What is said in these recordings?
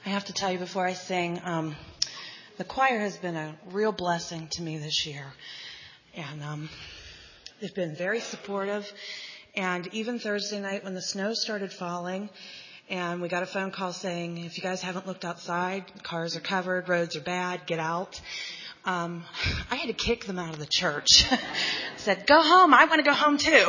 I have to tell you before I sing, the choir has been a real blessing to me this year. And they've been very supportive. And even Thursday night when the snow started falling, and we got a phone call saying, if you guys haven't looked outside, cars are covered, roads are bad, get out. I had to kick them out of the church. I said, go home. I want to go home too.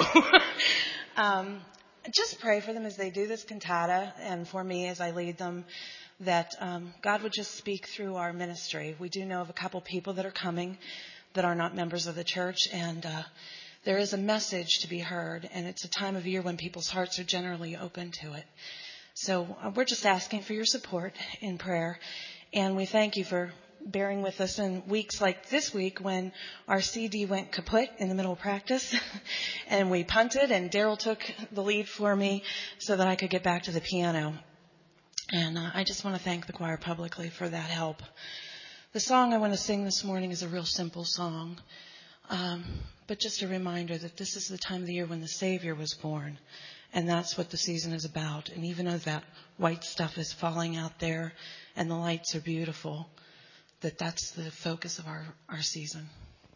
Just pray for them as they do this cantata, and for me as I lead them, that God would just speak through our ministry. We do know of a couple people that are coming that are not members of the church, and there is a message to be heard, and it's a time of year when people's hearts are generally open to it. So we're just asking for your support in prayer, and we thank you for bearing with us in weeks like this week when our CD went kaput in the middle of practice and we punted, and Daryl took the lead for me so that I could get back to the piano. And I just want to thank the choir publicly for that help. The song I want to sing this morning is a real simple song, but just a reminder that this is the time of the year when the Savior was born, and that's what the season is about. And even though that white stuff is falling out there and the lights are beautiful, that's the focus of our season.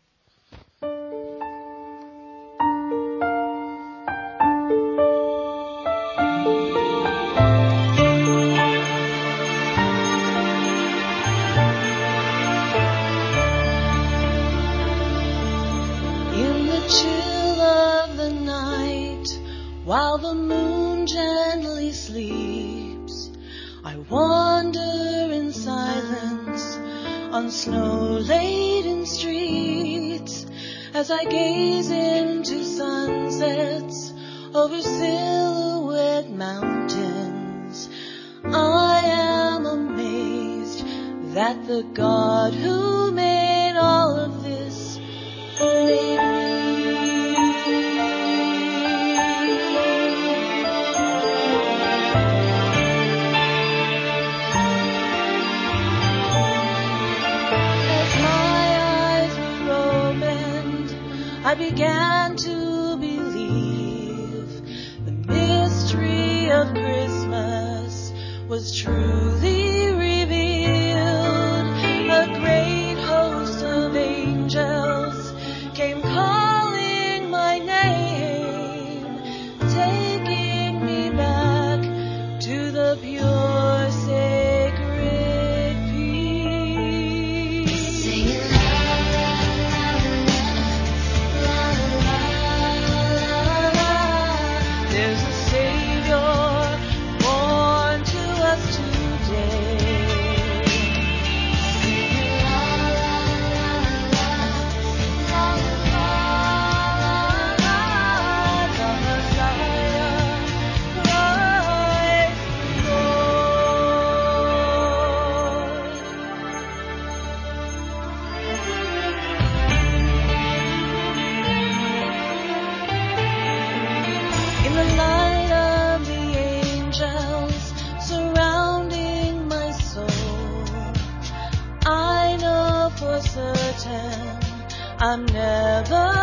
In the chill of the night, while the moon gently sleeps, I wander in silence on snow-laden streets, as I gaze into sunsets over silhouette mountains. I am amazed that the God who made all of this made me. I began to believe the mystery of Christmas was truly revealed. A great host of angels came calling my name, taking me back to the pure sacred peace. Singing I'm never